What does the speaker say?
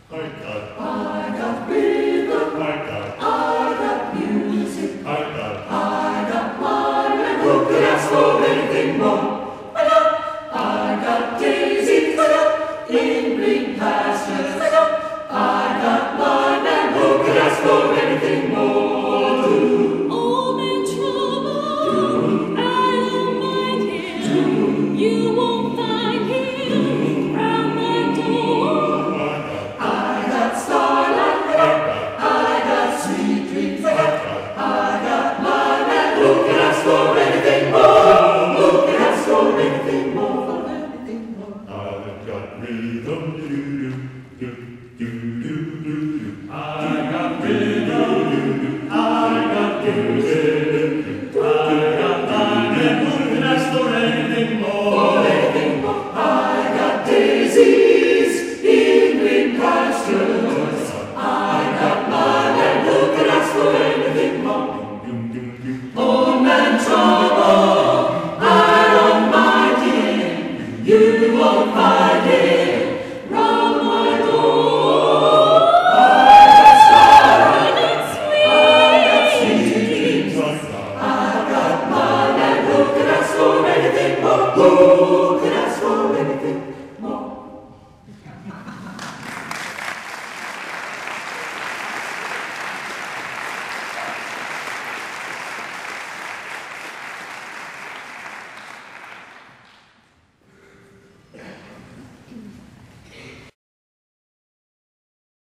I got rhythm. I got music. I got mine. And who could ask for anything more? I got daisies in green pastures. I got mine. And who could ask for anything more? I'm in trouble. I don't mind him. You won't find him round my door. I got starlight. I got sweet dreams. I got mine. And who can ask for anything more? Who can ask for anything more? I've got rhythm.